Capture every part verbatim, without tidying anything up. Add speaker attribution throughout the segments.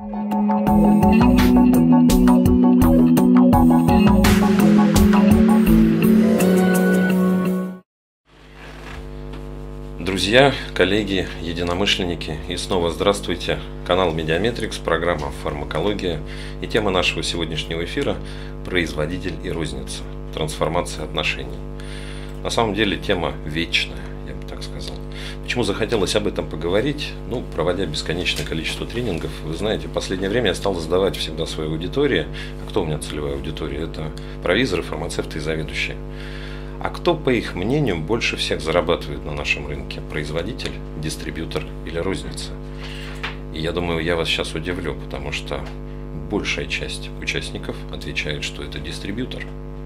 Speaker 1: Друзья, коллеги, единомышленники, и снова здравствуйте. Канал Медиаметрикс, программа «Фармакология» и тема нашего сегодняшнего эфира – производитель и розница, трансформация отношений. На самом деле тема вечная, я бы так сказал. Почему захотелось об этом поговорить? Ну, проводя бесконечное количество тренингов, вы знаете, в последнее время я стал задавать всегда своей аудитории, а кто у меня целевая аудитория? Это провизоры, фармацевты и заведующие. А кто, по их мнению, больше всех зарабатывает на нашем рынке? Производитель, дистрибьютор или розница? И я думаю, я вас сейчас удивлю, потому что большая часть участников отвечает, что это дистрибьютор.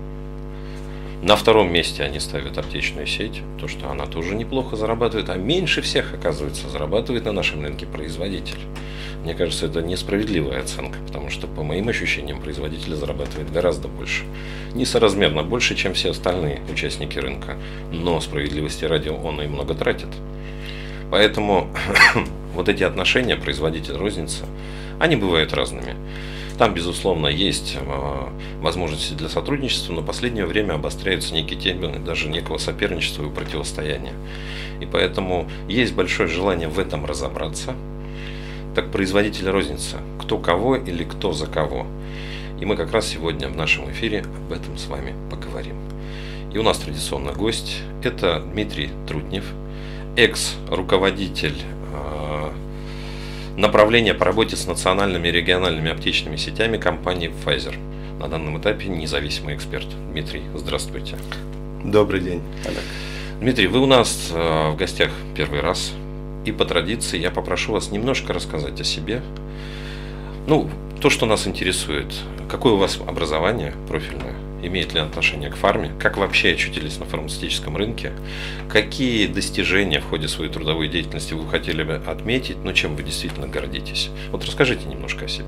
Speaker 1: На втором месте они ставят аптечную сеть, то, что она тоже неплохо зарабатывает, а меньше всех, оказывается, зарабатывает на нашем рынке производитель. Мне кажется, это несправедливая оценка, потому что, по моим ощущениям, производитель зарабатывает гораздо больше. Несоразмерно больше, чем все остальные участники рынка. Но справедливости ради он и много тратит. Поэтому вот эти отношения производитель-розница, они бывают разными. Там, безусловно, есть возможности для сотрудничества, но в последнее время обостряются некие темы даже некого соперничества и противостояния. И поэтому есть большое желание в этом разобраться. Так, производитель розница, кто кого или кто за кого. И мы как раз сегодня в нашем эфире об этом с вами поговорим. И у нас традиционно гость – это Дмитрий Трутнев, экс-руководитель э, направления по работе с национальными и региональными аптечными сетями компании Pfizer. На данном этапе независимый эксперт. Дмитрий, здравствуйте.
Speaker 2: Добрый день, Олег.
Speaker 1: Дмитрий, вы у нас э, в гостях первый раз. И по традиции я попрошу вас немножко рассказать о себе. Ну, то, что нас интересует. Какое у вас образование профильное? Имеет ли отношение к фарме? Как вообще очутились на фармацевтическом рынке? Какие достижения в ходе своей трудовой деятельности вы хотели бы отметить? Но чем вы действительно гордитесь? Вот расскажите немножко о себе.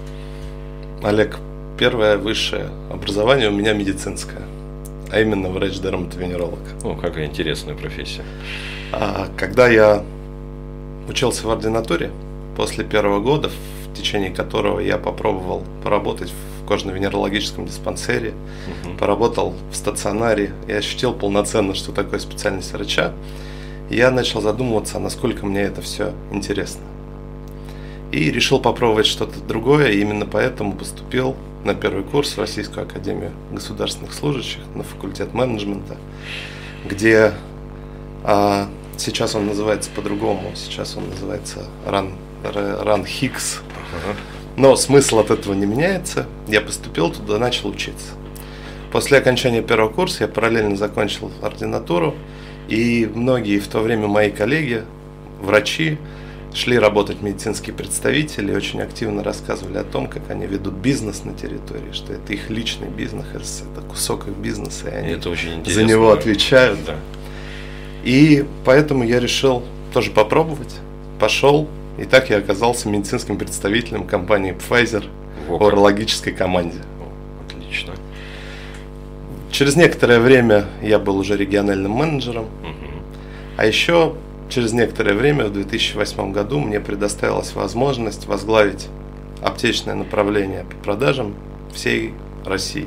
Speaker 2: Олег, первое высшее образование у меня медицинское, а именно врач-дерматовенеролог.
Speaker 1: О, какая интересная профессия.
Speaker 2: А когда я учился в ординатуре, после первого года, в течение которого я попробовал поработать в кожно-венерологическом диспансере, uh-huh. поработал в стационаре и ощутил полноценно, что такое специальность врача, я начал задумываться, насколько мне это все интересно. И решил попробовать что-то другое, и именно поэтому поступил на первый курс в Российскую академию государственных служащих на факультет менеджмента, где а, сейчас он называется по-другому, сейчас он называется РАН, РАНХИКС, uh-huh. но смысл от этого не меняется. Я поступил туда, начал учиться. После окончания первого курса я параллельно закончил ординатуру, и многие в то время мои коллеги, врачи, шли работать медицинские представители и очень активно рассказывали о том, как они ведут бизнес на территории, что это их личный бизнес, это кусок их бизнеса, и они
Speaker 1: это очень
Speaker 2: за него отвечают.
Speaker 1: Да.
Speaker 2: И поэтому я решил тоже попробовать, пошел, и так я оказался медицинским представителем компании Pfizer в урологической команде.
Speaker 1: О, отлично.
Speaker 2: Через некоторое время я был уже региональным менеджером,
Speaker 1: угу.
Speaker 2: а еще через некоторое время, в две тысячи восьмом году, мне предоставилась возможность возглавить аптечное направление по продажам всей России.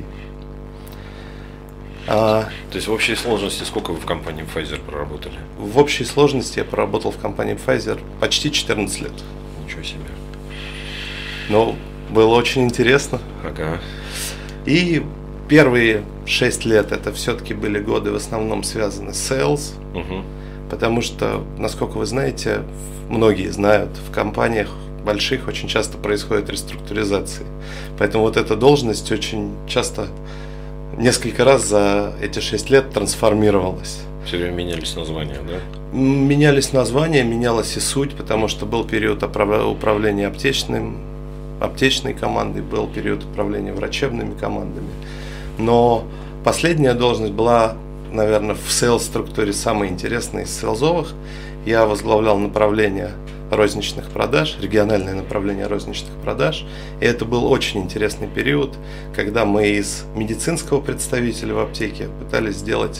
Speaker 1: А, То есть в общей сложности сколько вы в компании Pfizer проработали?
Speaker 2: В общей сложности я проработал в компании Pfizer почти четырнадцать лет.
Speaker 1: Ничего себе.
Speaker 2: Но было очень интересно.
Speaker 1: Ага.
Speaker 2: И первые шесть лет это все-таки были годы в основном связаны с sales,
Speaker 1: угу.
Speaker 2: потому что, насколько вы знаете, многие знают, в компаниях больших очень часто происходят реструктуризации. Поэтому вот эта должность очень часто несколько раз за эти шесть лет трансформировалась.
Speaker 1: Все время менялись названия, да?
Speaker 2: Менялись названия, менялась и суть, потому что был период управления аптечным, аптечной командой, был период управления врачебными командами. Но последняя должность была, наверное, в сейлс-структуре самая интересная из сейлзовых. Я возглавлял направление розничных продаж, региональное направление розничных продаж. И это был очень интересный период, когда мы из медицинского представителя в аптеке пытались сделать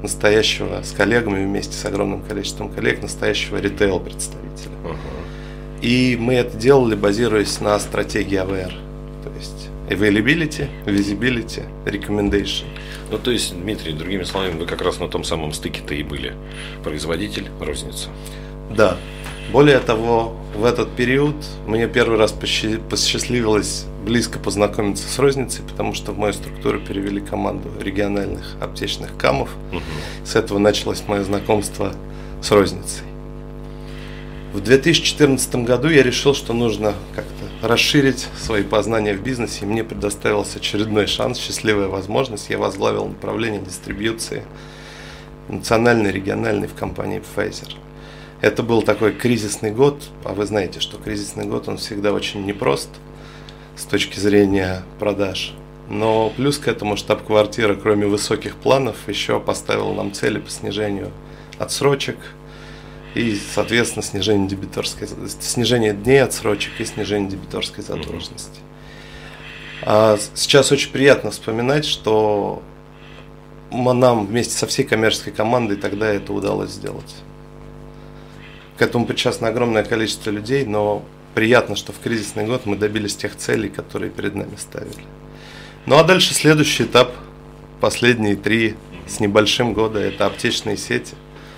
Speaker 2: настоящего, с коллегами вместе с огромным количеством коллег, настоящего ритейл-представителя.
Speaker 1: Uh-huh.
Speaker 2: И мы это делали, базируясь на стратегии эй ви ар. То есть availability, visibility, recommendation.
Speaker 1: Ну, то есть, Дмитрий, другими словами, вы как раз на том самом стыке-то и были. Производитель, розница.
Speaker 2: Да. Более того, в этот период мне первый раз посчастливилось близко познакомиться с розницей, потому что в мою структуру перевели команду региональных аптечных камов. Угу. С этого началось мое знакомство с розницей. В две тысячи четырнадцатом году я решил, что нужно как-то расширить свои познания в бизнесе, и мне предоставился очередной шанс, счастливая возможность. Я возглавил направление дистрибьюции национальной и региональной в компании Pfizer. Это был такой кризисный год, а вы знаете, что кризисный год, он всегда очень непрост с точки зрения продаж. Но плюс к этому штаб-квартира, кроме высоких планов, еще поставила нам цели по снижению отсрочек и, соответственно, снижение дебиторской, снижение дней отсрочек и снижение дебиторской задолженности. А сейчас очень приятно вспоминать, что нам вместе со всей коммерческой командой тогда это удалось сделать. К этому причастно огромное количество людей, но приятно, что в кризисный год мы добились тех целей, которые перед нами ставили. Ну а дальше следующий этап, последние три с небольшим года, это аптечные сети.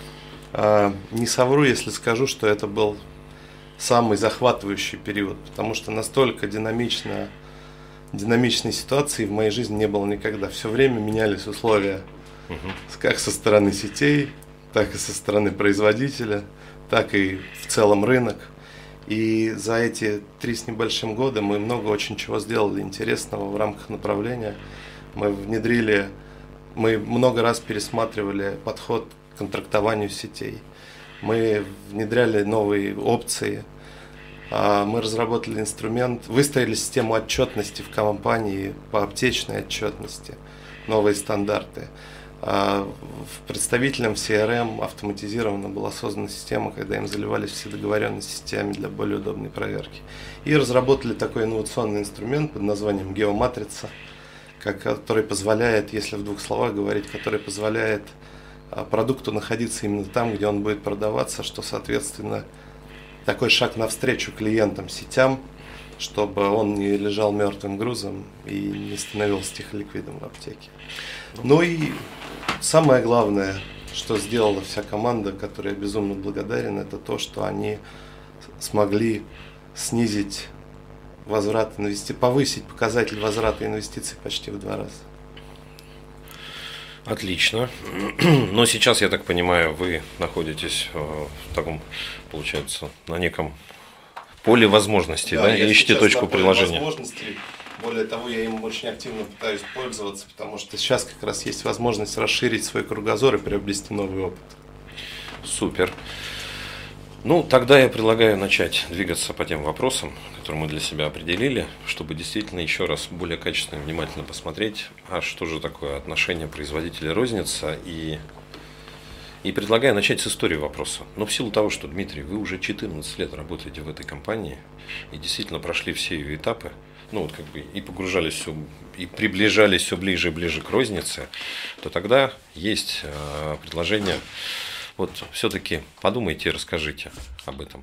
Speaker 2: Не совру, если скажу, что это был самый захватывающий период, потому что настолько динамично, динамичной ситуации в моей жизни не было никогда. Все время менялись условия, угу. как со стороны сетей, так и со стороны производителя, так и в целом рынок. И за эти три с небольшим года мы много очень чего сделали интересного в рамках направления. Мы внедрили, мы много раз пересматривали подход к контрактованию сетей. Мы внедряли новые опции. Мы разработали инструмент, выстроили систему отчетности в компании по аптечной отчетности, новые стандарты. Представителям си ар эм автоматизированно была создана система, когда им заливались все договоренности с сетями для более удобной проверки. И разработали такой инновационный инструмент под названием геоматрица, который позволяет, если в двух словах говорить, который позволяет продукту находиться именно там, где он будет продаваться, что, соответственно, такой шаг навстречу клиентам, сетям, чтобы он не лежал мертвым грузом и не становился тихоликвидом в аптеке. Ну и самое главное, что сделала вся команда, которой я безумно благодарен, это то, что они смогли снизить возврат инвестиций, повысить показатель возврата инвестиций почти в два раза.
Speaker 1: Отлично. Но сейчас, я так понимаю, вы находитесь в таком, получается, на неком поле возможностей, да, да? И ищете точку приложения.
Speaker 2: Более того, я им очень активно пытаюсь пользоваться, потому что сейчас как раз есть возможность расширить свой кругозор и приобрести новый опыт.
Speaker 1: Супер. Ну, тогда я предлагаю начать двигаться по тем вопросам, которые мы для себя определили, чтобы действительно еще раз более качественно и внимательно посмотреть, а что же такое отношение производителя-розница, и, и предлагаю начать с истории вопроса. Но в силу того, что, Дмитрий, вы уже четырнадцать лет работаете в этой компании и действительно прошли все ее этапы, ну вот как бы и погружались все, и приближались все ближе и ближе к рознице, то тогда есть э, предложение. Вот все-таки подумайте и расскажите об этом.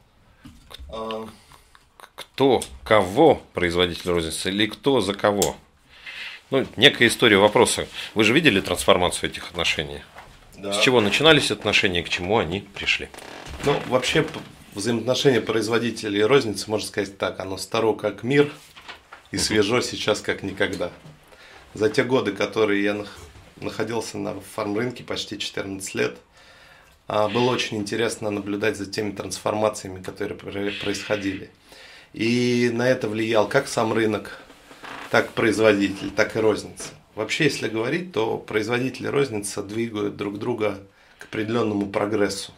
Speaker 1: Кто, кого производитель розницы или кто за кого? Ну, некая история вопроса. Вы же видели трансформацию этих отношений? Да. С чего начинались отношения, к чему они пришли?
Speaker 2: Ну, вообще, взаимоотношения производителя и розницы, можно сказать так, оно старо как мир и свежо сейчас как никогда. За те годы, которые я находился на фармрынке, почти четырнадцать лет, было очень интересно наблюдать за теми трансформациями, которые происходили. И на это влиял как сам рынок, так производитель, так и розница. Вообще, если говорить, то производители и розница двигают друг друга к определенному прогрессу.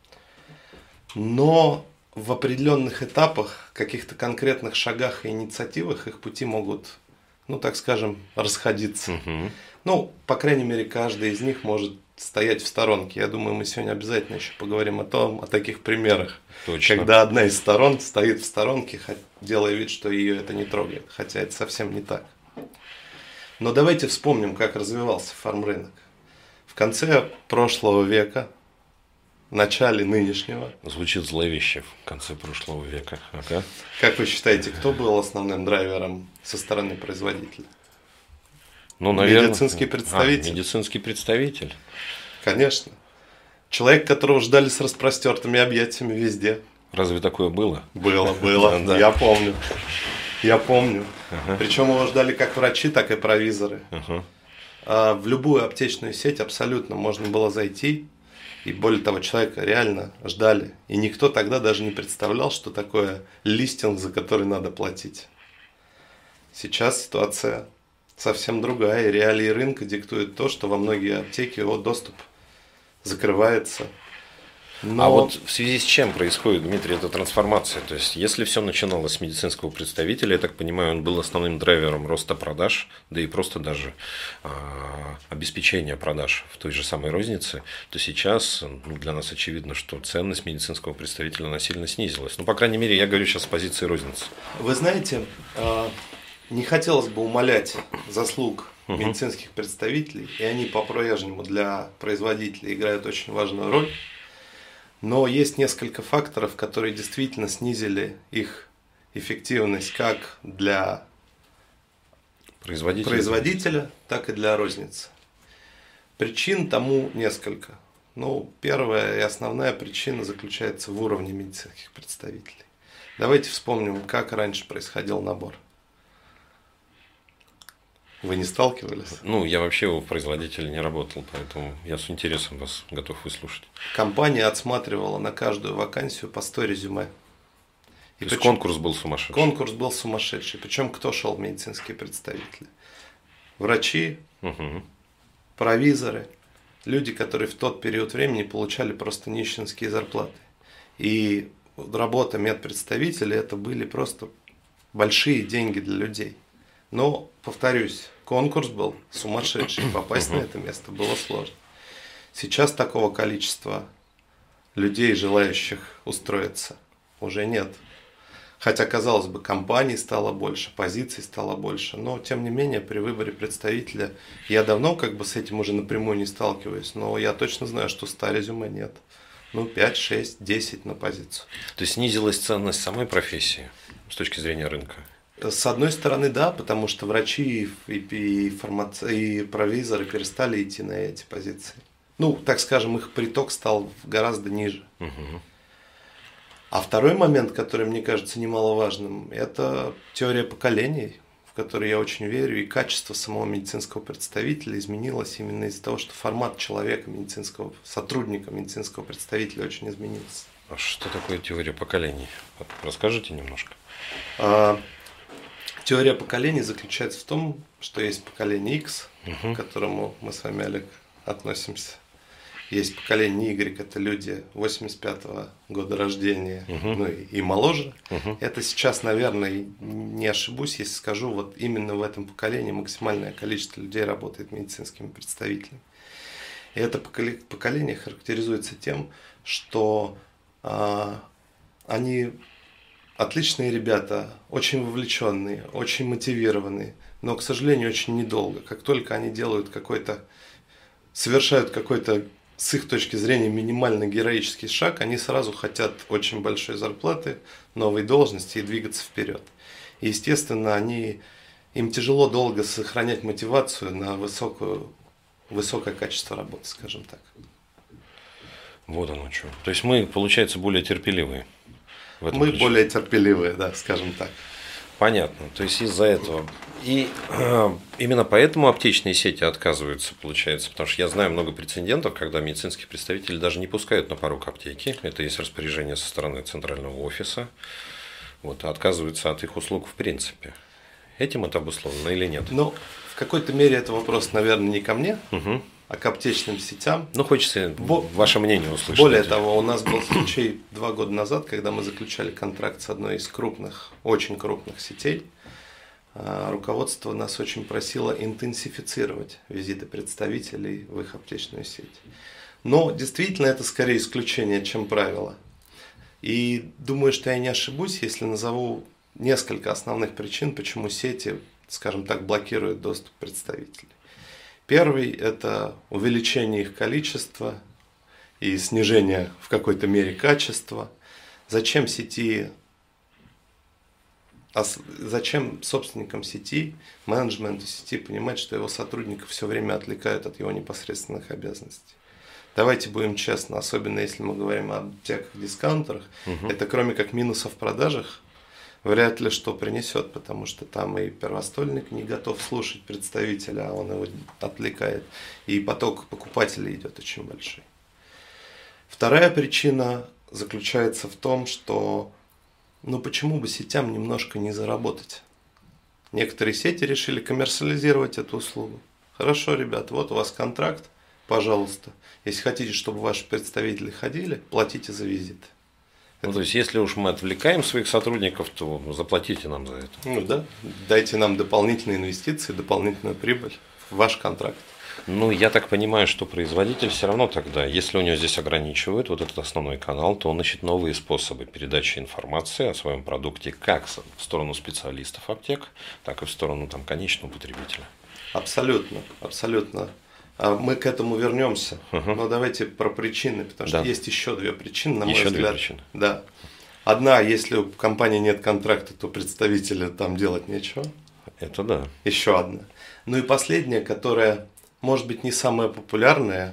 Speaker 2: Но в определенных этапах, каких-то конкретных шагах и инициативах их пути могут, ну так скажем, расходиться. Угу. Ну, по крайней мере, каждый из них может стоять в сторонке. Я думаю, мы сегодня обязательно еще поговорим о том, о таких примерах. Точно. Когда одна из сторон стоит в сторонке, делая вид, что ее это не трогает. Хотя это совсем не так. Но давайте вспомним, как развивался фармрынок. В конце прошлого века начале нынешнего.
Speaker 1: Звучит зловеще в конце прошлого века. Ага.
Speaker 2: Как вы считаете, кто был основным драйвером со стороны производителя?
Speaker 1: Ну, наверное,
Speaker 2: медицинский представитель.
Speaker 1: А, медицинский представитель.
Speaker 2: Конечно. Человек, которого ждали с распростертыми объятиями везде.
Speaker 1: Разве такое было?
Speaker 2: Было, было.
Speaker 1: Да.
Speaker 2: Я помню. Я помню.
Speaker 1: Ага.
Speaker 2: Причем его ждали как врачи, так и провизоры.
Speaker 1: Ага.
Speaker 2: А в любую аптечную сеть абсолютно можно было зайти. И более того, человека реально ждали. И никто тогда даже не представлял, что такое листинг, за который надо платить. Сейчас ситуация совсем другая. И реалии рынка диктуют то, что во многие аптеки его доступ закрывается. Но...
Speaker 1: А вот в связи с чем происходит, Дмитрий, эта трансформация? То есть, если все начиналось с медицинского представителя, я так понимаю, он был основным драйвером роста продаж, да и просто даже а, обеспечения продаж в той же самой рознице, то сейчас ну, для нас очевидно, что ценность медицинского представителя она сильно снизилась. Ну, по крайней мере, я говорю сейчас с позиции розницы.
Speaker 2: Вы знаете, не хотелось бы умалять заслуг угу. медицинских представителей, и они по-прежнему для производителей играют очень важную роль. Но есть несколько факторов, которые действительно снизили их эффективность как для
Speaker 1: производителя,
Speaker 2: производителя так и для розницы. Причин тому несколько. Ну, первая и основная причина заключается в уровне медицинских представителей. Давайте вспомним, как раньше происходил набор. Вы не сталкивались?
Speaker 1: Ну, я вообще у производителя не работал, поэтому я с интересом вас готов выслушать.
Speaker 2: Компания отсматривала на каждую вакансию по сто резюме.
Speaker 1: И То есть причем... конкурс был сумасшедший?
Speaker 2: Конкурс был сумасшедший. Причем кто шел в медицинские представители? Врачи,
Speaker 1: угу.
Speaker 2: провизоры, люди, которые в тот период времени получали просто нищенские зарплаты. И работа медпредставителей это были просто большие деньги для людей. Но, повторюсь, конкурс был сумасшедший, попасть на это место было сложно. Сейчас такого количества людей, желающих устроиться, уже нет. Хотя, казалось бы, компаний стало больше, позиций стало больше, но, тем не менее, при выборе представителя, я давно как бы с этим уже напрямую не сталкиваюсь, но я точно знаю, что ста резюме нет. Ну, пять, шесть, десять на позицию.
Speaker 1: То есть снизилась ценность самой профессии с точки зрения рынка?
Speaker 2: С одной стороны, да, потому что врачи и, и, фармаци... и провизоры перестали идти на эти позиции. Ну, так скажем, их приток стал гораздо ниже.
Speaker 1: Угу.
Speaker 2: А второй момент, который мне кажется немаловажным, это теория поколений, в которой я очень верю, и качество самого медицинского представителя изменилось именно из-за того, что формат человека, медицинского сотрудника, медицинского представителя очень изменился.
Speaker 1: А что такое теория поколений? Расскажите немножко.
Speaker 2: А... Теория поколений заключается в том, что есть поколение X,
Speaker 1: угу.
Speaker 2: к которому мы с вами, Олег, относимся. Есть поколение Y, это люди восемьдесят пятого года рождения,
Speaker 1: угу.
Speaker 2: ну и, и моложе.
Speaker 1: Угу.
Speaker 2: Это сейчас, наверное, не ошибусь, если скажу, вот именно в этом поколении максимальное количество людей работает медицинскими представителями. И это поколение характеризуется тем, что а, они... Отличные ребята, очень вовлеченные, очень мотивированные, но, к сожалению, очень недолго. Как только они делают какой-то, совершают какой-то, с их точки зрения, минимально героический шаг, они сразу хотят очень большой зарплаты, новой должности и двигаться вперед. И, естественно, они, им тяжело долго сохранять мотивацию на высокую, высокое качество работы, скажем так.
Speaker 1: Вот оно что. То есть мы, получается, более терпеливые.
Speaker 2: Мы ключе. более терпеливые, да, скажем так.
Speaker 1: Понятно. То есть из-за этого. И э, именно поэтому аптечные сети отказываются, получается. Потому что я знаю много прецедентов, когда медицинские представители даже не пускают на порог аптеки. Это есть распоряжение со стороны центрального офиса. Вот, а отказываются от их услуг в принципе. Этим это обусловлено или нет?
Speaker 2: Ну, в какой-то мере это вопрос, наверное, не ко мне.
Speaker 1: Угу.
Speaker 2: А к аптечным сетям.
Speaker 1: Ну, хочется Бо... ваше мнение услышать.
Speaker 2: Более того, у нас был случай два года назад, когда мы заключали контракт с одной из крупных, очень крупных сетей. Руководство нас очень просило интенсифицировать визиты представителей в их аптечную сеть. Но действительно это скорее исключение, чем правило. И думаю, что я не ошибусь, если назову несколько основных причин, почему сети, скажем так, блокируют доступ представителей. Первый – это увеличение их количества, и снижение в какой-то мере качества. Зачем сети, зачем собственникам сети, менеджменту сети понимать, что его сотрудников все время отвлекают от его непосредственных обязанностей? Давайте будем честны, особенно если мы говорим о аптеках-дискаунтерах, угу. это кроме как минусов в продажах, вряд ли что принесет, потому что там и первостольник не готов слушать представителя, а он его отвлекает, и поток покупателей идет очень большой. Вторая причина заключается в том, что ну почему бы сетям немножко не заработать? Некоторые сети решили коммерциализировать эту услугу. Хорошо, ребят, вот у вас контракт, пожалуйста. Если хотите, чтобы ваши представители ходили, платите за визит.
Speaker 1: Ну, то есть, если уж мы отвлекаем своих сотрудников, то заплатите нам за это.
Speaker 2: Ну да, дайте нам дополнительные инвестиции, дополнительную прибыль в ваш контракт.
Speaker 1: Ну, я так понимаю, что производитель все равно тогда, если у него здесь ограничивают вот этот основной канал, то он ищет новые способы передачи информации о своем продукте как в сторону специалистов аптек, так и в сторону там, конечного потребителя.
Speaker 2: Абсолютно, абсолютно. Мы к этому вернемся, uh-huh. но давайте про причины, потому что да. есть еще две причины, на мой
Speaker 1: еще
Speaker 2: взгляд.
Speaker 1: Две причины.
Speaker 2: Да. Одна, если у компании нет контракта, то представителя там делать нечего.
Speaker 1: Это да.
Speaker 2: Еще одна. Ну и последняя, которая, может быть, не самая популярная,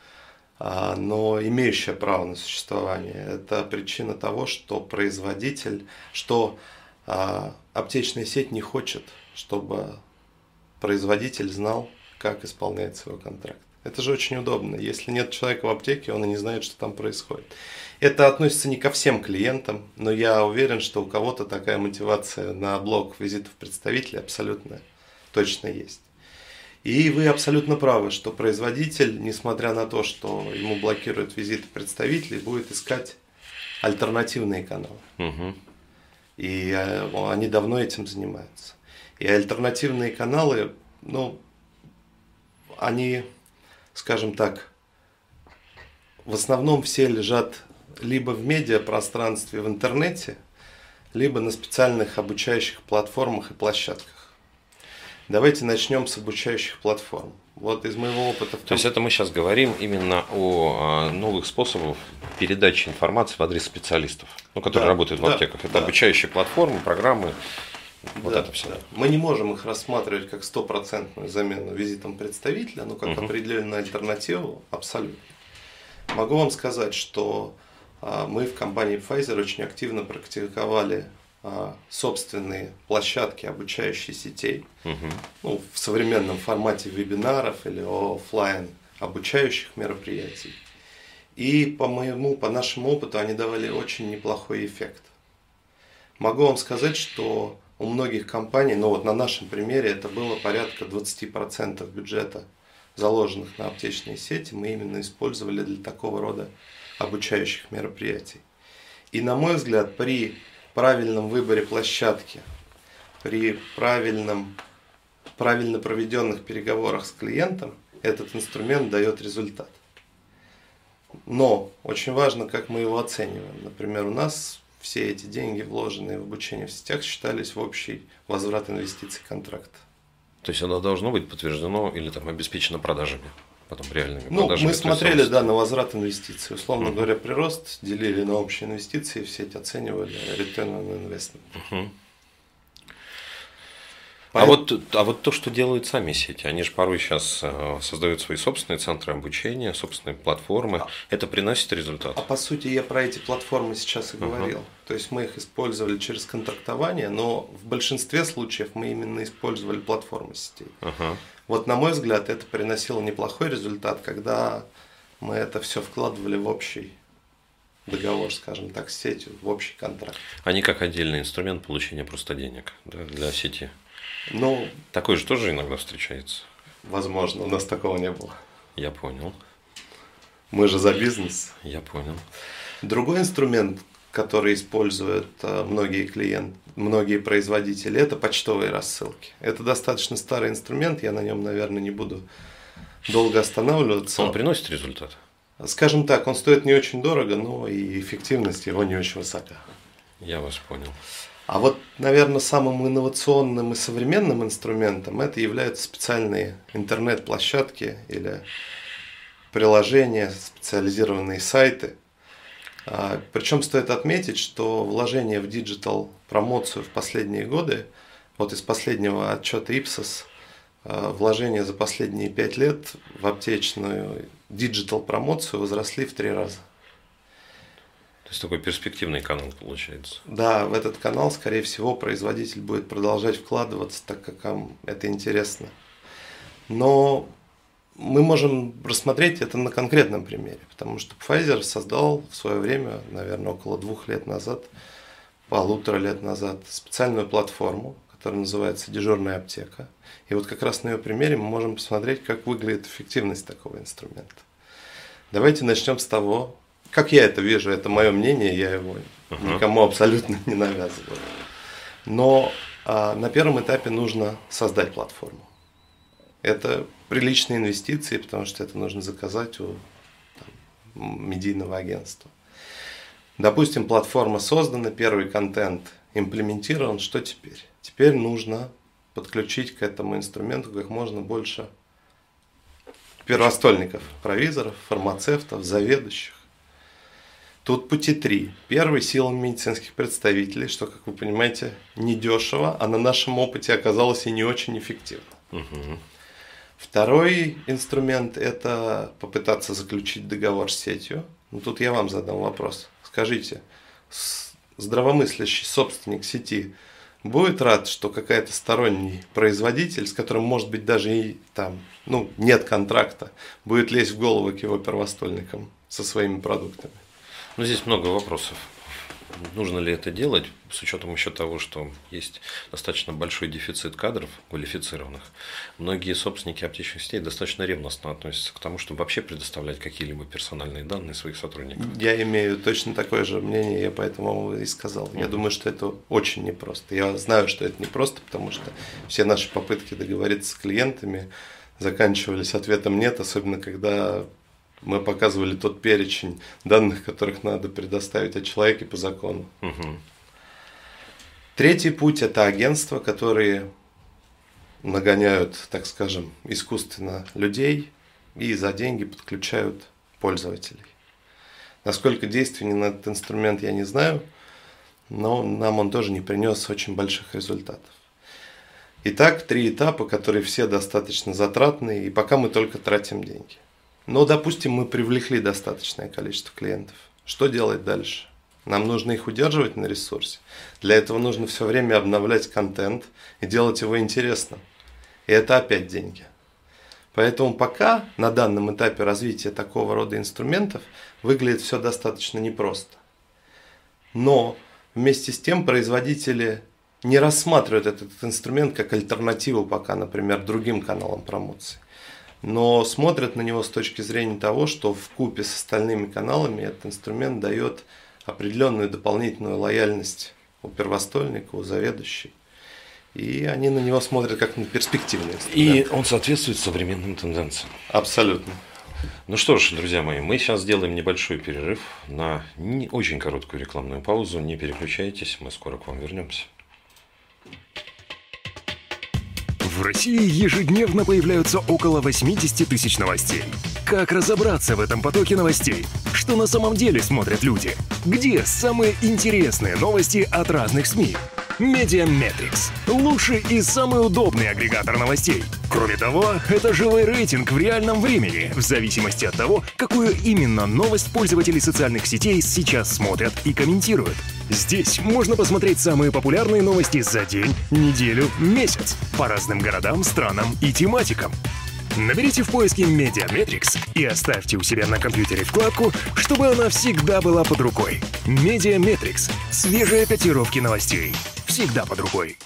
Speaker 2: но имеющая право на существование. Это причина того, что производитель, что аптечная сеть не хочет, чтобы производитель знал, как исполняет свой контракт. Это же очень удобно. Если нет человека в аптеке, он и не знает, что там происходит. Это относится не ко всем клиентам, но я уверен, что у кого-то такая мотивация на блок визитов представителей абсолютно точно есть. И вы абсолютно правы, что производитель, несмотря на то, что ему блокируют визиты представителей, будет искать альтернативные каналы. Угу. И они давно этим занимаются. И альтернативные каналы, ну, они, скажем так, в основном все лежат либо в медиапространстве, в интернете, либо на специальных обучающих платформах и площадках. Давайте начнем с обучающих платформ. Вот из моего опыта...
Speaker 1: То есть это мы сейчас говорим именно о новых способах передачи информации в адрес специалистов, ну, которые да, работают в аптеках. Это да. обучающие платформы, программы. Вот
Speaker 2: да,
Speaker 1: это все.
Speaker 2: Да. Мы не можем их рассматривать как стопроцентную замену визитом представителя, но как угу. определенную альтернативу абсолютно. Могу вам сказать, что а, мы в компании Pfizer очень активно практиковали а, собственные площадки обучающих сетей, угу. ну, в современном формате вебинаров или офлайн обучающих мероприятий. И по моему, по нашему опыту они давали очень неплохой эффект. Могу вам сказать, что у многих компаний, ну вот на нашем примере это было порядка двадцать процентов бюджета, заложенных на аптечные сети, мы именно использовали для такого рода обучающих мероприятий. И на мой взгляд, при правильном выборе площадки, при правильном, правильно проведенных переговорах с клиентом, этот инструмент дает результат. Но очень важно, как мы его оцениваем. Например, у нас все эти деньги, вложенные в обучение в сетях, считались в общий возврат инвестиций контракта.
Speaker 1: То есть оно должно быть подтверждено или там обеспечено продажами, потом реальными
Speaker 2: ну,
Speaker 1: продажами?
Speaker 2: Мы смотрели да, на возврат инвестиций. Условно uh-huh. говоря, прирост делили на общие инвестиции, в сеть оценивали return on investment. Uh-huh.
Speaker 1: А вот, а вот то, что делают сами сети, они же порой сейчас создают свои собственные центры обучения, собственные платформы. А, это приносит результат?
Speaker 2: А по сути я про эти платформы сейчас и говорил. Uh-huh. То есть мы их использовали через контрактование, но в большинстве случаев мы именно использовали платформы сетей. Uh-huh. Вот на мой взгляд это приносило неплохой результат, когда мы это все вкладывали в общий договор, скажем так, с сетью, в общий контракт.
Speaker 1: А не как отдельный инструмент получения просто денег, да, для сети?
Speaker 2: Ну,
Speaker 1: такое же тоже иногда встречается.
Speaker 2: Возможно, у нас такого не было.
Speaker 1: Я понял.
Speaker 2: Мы же за бизнес.
Speaker 1: Я понял.
Speaker 2: Другой инструмент, который используют многие клиенты, многие производители, это почтовые рассылки. Это достаточно старый инструмент, я на нем, наверное, не буду долго останавливаться.
Speaker 1: Он приносит результат?
Speaker 2: Скажем так, он стоит не очень дорого, но и эффективность его не очень высока.
Speaker 1: Я вас понял.
Speaker 2: А вот, наверное, самым инновационным и современным инструментом это являются специальные интернет-площадки или приложения, специализированные сайты. Причем стоит отметить, что вложения в диджитал-промоцию в последние годы, вот из последнего отчета Ipsos, вложения за последние пять лет в аптечную диджитал-промоцию возросли в три раза.
Speaker 1: То есть такой перспективный канал получается.
Speaker 2: Да, в этот канал, скорее всего, производитель будет продолжать вкладываться, так как вам это интересно. Но мы можем рассмотреть это на конкретном примере, потому что Pfizer создал в свое время, наверное, около двух лет назад, полутора лет назад, специальную платформу, которая называется «Дежурная аптека». И вот как раз на ее примере мы можем посмотреть, как выглядит эффективность такого инструмента. Давайте начнем с того, как я это вижу, это мое мнение, я его uh-huh. никому абсолютно не навязываю. Но а, на первом этапе нужно создать платформу. Это приличные инвестиции, потому что это нужно заказать у там, медийного агентства. Допустим, платформа создана, первый контент имплементирован, что теперь? Теперь нужно подключить к этому инструменту как можно больше первостольников, провизоров, фармацевтов, заведующих. Тут пути три. Первый – силам медицинских представителей, что, как вы понимаете, недешево, а на нашем опыте оказалось и не очень эффективно. Угу. Второй инструмент – это попытаться заключить договор с сетью. Ну, тут я вам задам вопрос. Скажите, здравомыслящий собственник сети будет рад, что какой-то сторонний производитель, с которым, может быть, даже и там, ну, нет контракта, будет лезть в голову к его первостольникам со своими продуктами?
Speaker 1: Ну, здесь много вопросов. Нужно ли это делать, с учетом еще того, что есть достаточно большой дефицит кадров квалифицированных. Многие собственники аптечных сетей достаточно ревностно относятся к тому, чтобы вообще предоставлять какие-либо персональные данные своих сотрудников.
Speaker 2: Я имею точно такое же мнение, я поэтому и сказал. Я mm-hmm. думаю, что это очень непросто. Я знаю, что это непросто, потому что все наши попытки договориться с клиентами заканчивались ответом «нет», особенно когда мы показывали тот перечень данных, которых надо предоставить о человеке по закону. Угу. Третий путь – это агентства, которые нагоняют, так скажем, искусственно людей и за деньги подключают пользователей. Насколько действенен этот инструмент, я не знаю, но нам он тоже не принес очень больших результатов. Итак, три этапа, которые все достаточно затратные, и пока мы только тратим деньги. Но, допустим, мы привлекли достаточное количество клиентов. Что делать дальше? Нам нужно их удерживать на ресурсе. Для этого нужно все время обновлять контент и делать его интересным. И это опять деньги. Поэтому пока на данном этапе развития такого рода инструментов выглядит все достаточно непросто. Но вместе с тем производители не рассматривают этот инструмент как альтернативу пока, например, другим каналам промоции. Но смотрят на него с точки зрения того, что вкупе с остальными каналами этот инструмент дает определенную дополнительную лояльность у первостольника, у заведующей. И они на него смотрят как на перспективный инструмент.
Speaker 1: И он соответствует современным тенденциям.
Speaker 2: Абсолютно.
Speaker 1: Ну что ж, друзья мои, мы сейчас сделаем небольшой перерыв на не очень короткую рекламную паузу. Не переключайтесь, мы скоро к вам вернемся.
Speaker 3: В России ежедневно появляются около восемьдесят тысяч новостей. Как разобраться в этом потоке новостей? Что на самом деле смотрят люди? Где самые интересные новости от разных СМИ? Медиаметрикс – лучший и самый удобный агрегатор новостей. Кроме того, это живой рейтинг в реальном времени, в зависимости от того, какую именно новость пользователи социальных сетей сейчас смотрят и комментируют. Здесь можно посмотреть самые популярные новости за день, неделю, месяц по разным городам, странам и тематикам. Наберите в поиске Медиаметрикс и оставьте у себя на компьютере вкладку, чтобы она всегда была под рукой. Медиаметрикс – свежие котировки новостей. Всегда под рукой.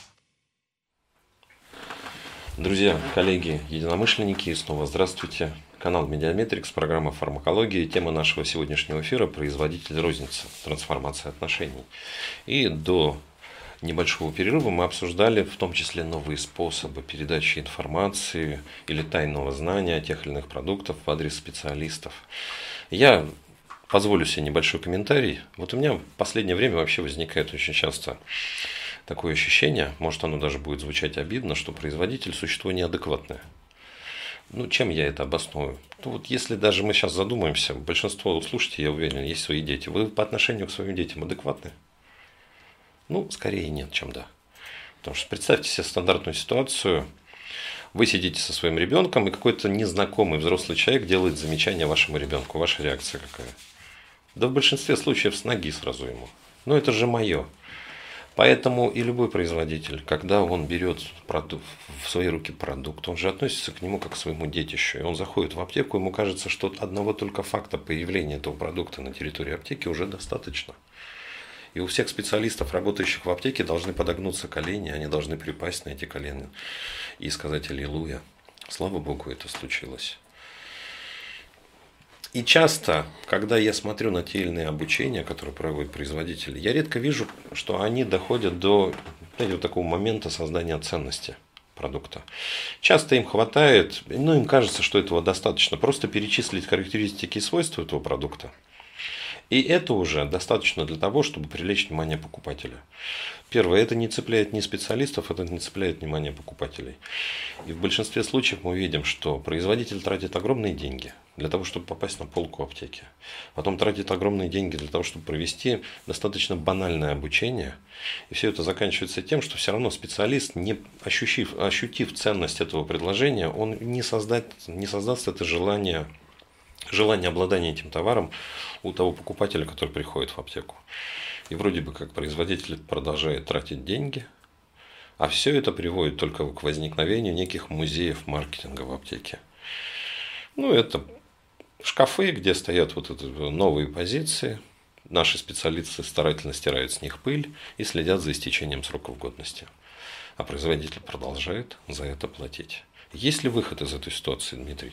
Speaker 1: Друзья, коллеги, единомышленники, снова здравствуйте. Канал Медиаметрикс, программа «Фармакология». Тема нашего сегодняшнего эфира – производитель розницы, трансформация отношений. И до небольшого перерыва мы обсуждали в том числе новые способы передачи информации или тайного знания о тех или иных продуктах в адрес специалистов. Я позволю себе небольшой комментарий. Вот у меня в последнее время вообще возникает очень часто такое ощущение, может оно даже будет звучать обидно, что производитель – существо неадекватное. Ну, чем я это обосную? Ну, вот если даже мы сейчас задумаемся, большинство, слушайте, я уверен, есть свои дети. Вы по отношению к своим детям адекватны? Ну, скорее нет, чем да. Потому что представьте себе стандартную ситуацию. Вы сидите со своим ребенком, и какой-то незнакомый взрослый человек делает замечание вашему ребенку. Ваша реакция какая? Да в большинстве случаев с ноги сразу ему. Ну, это же мое. Поэтому и любой производитель, когда он берет в свои руки продукт, он же относится к нему как к своему детищу. И он заходит в аптеку, ему кажется, что одного только факта появления этого продукта на территории аптеки уже достаточно. И у всех специалистов, работающих в аптеке, должны подогнуться колени, они должны припасть на эти колени и сказать «Аллилуйя». Слава Богу, это случилось. И часто, когда я смотрю на те или иные обучения, которые проводят производители, я редко вижу, что они доходят до, знаете, вот такого момента создания ценности продукта. Часто им хватает, ну им кажется, что этого достаточно, просто перечислить характеристики и свойства этого продукта. И это уже достаточно для того, чтобы привлечь внимание покупателя. Первое, это не цепляет ни специалистов, это не цепляет внимание покупателей. И в большинстве случаев мы видим, что производитель тратит огромные деньги для того, чтобы попасть на полку аптеки. Потом тратит огромные деньги для того, чтобы провести достаточно банальное обучение. И все это заканчивается тем, что все равно специалист, не ощутив, ощутив ценность этого предложения, он не, создать, не создаст это желание, желание обладания этим товаром у того покупателя, который приходит в аптеку. И вроде бы как производитель продолжает тратить деньги, а все это приводит только к возникновению неких музеев маркетинга в аптеке. Ну, это шкафы, где стоят вот эти новые позиции. Наши специалисты старательно стирают с них пыль и следят за истечением сроков годности. А производитель продолжает за это платить. Есть ли выход из этой ситуации, Дмитрий?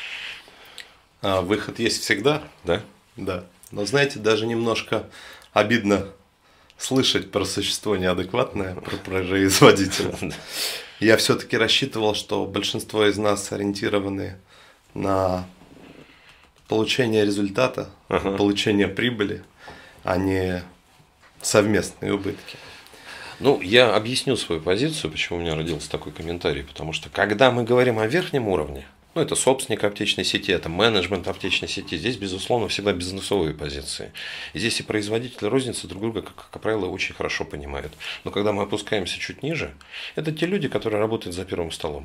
Speaker 2: А, выход есть всегда.
Speaker 1: Да?
Speaker 2: Да. Но знаете, даже немножко обидно слышать про существо неадекватное, про производителя. Я все-таки рассчитывал, что большинство из нас ориентированы на получение результата, ага. получение прибыли, а не совместные убытки.
Speaker 1: Ну, я объясню свою позицию, почему у меня родился такой комментарий. Потому что, когда мы говорим о верхнем уровне, ну, это собственник аптечной сети, это менеджмент аптечной сети. Здесь, безусловно, всегда бизнесовые позиции. И здесь и производители розницы друг друга, как, как правило, очень хорошо понимают. Но когда мы опускаемся чуть ниже, это те люди, которые работают за первым столом.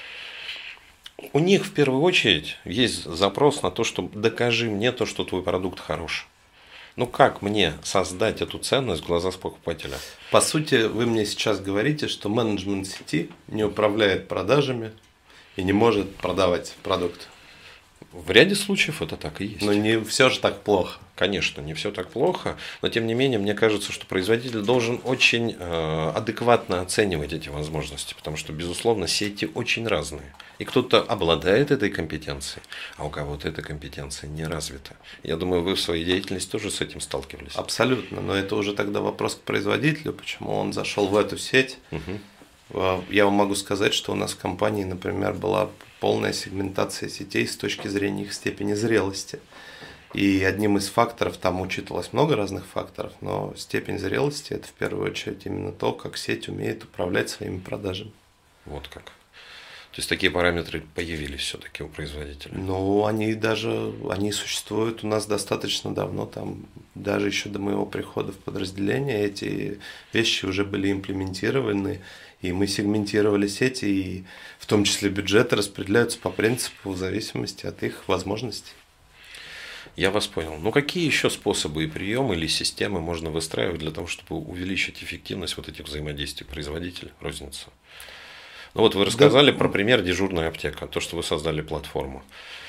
Speaker 1: У них в первую очередь есть запрос на то, что докажи мне то, что твой продукт хорош. Ну как мне создать эту ценность в глазах покупателя?
Speaker 2: По сути, вы мне сейчас говорите, что менеджмент сети не управляет продажами и не может продавать продукт.
Speaker 1: В ряде случаев это так и есть.
Speaker 2: Но не все же так плохо.
Speaker 1: Конечно, не все так плохо, но тем не менее, мне кажется, что производитель должен очень э, адекватно оценивать эти возможности, потому что, безусловно, сети очень разные. И кто-то обладает этой компетенцией, а у кого-то эта компетенция не развита. Я думаю, вы в своей деятельности тоже с этим сталкивались.
Speaker 2: Абсолютно, но это уже тогда вопрос к производителю, почему он зашел в эту сеть. Угу. Я вам могу сказать, что у нас в компании, например, была полная сегментация сетей с точки зрения их степени зрелости. И одним из факторов, там учитывалось много разных факторов, но степень зрелости – это в первую очередь именно то, как сеть умеет управлять своими продажами.
Speaker 1: Вот как. То есть такие параметры появились все-таки у производителя?
Speaker 2: Ну, они даже, они существуют у нас достаточно давно, там, даже еще до моего прихода в подразделение эти вещи уже были имплементированы, и мы сегментировали сети, и в том числе бюджеты распределяются по принципу в зависимости от их возможностей.
Speaker 1: Я вас понял. Ну, какие еще способы и приемы или системы можно выстраивать для того, чтобы увеличить эффективность вот этих взаимодействий производителя, розницы? Ну, вот вы рассказали да. про пример дежурная аптека, то, что вы создали платформу.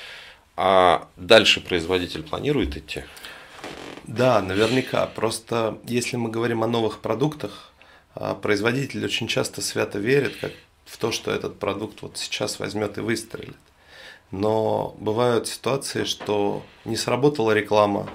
Speaker 1: А дальше производитель планирует идти?
Speaker 2: Да, наверняка. Просто если мы говорим о новых продуктах, производитель очень часто свято верит как в то, что этот продукт вот сейчас возьмет и выстрелит. Но бывают ситуации, что не сработала реклама,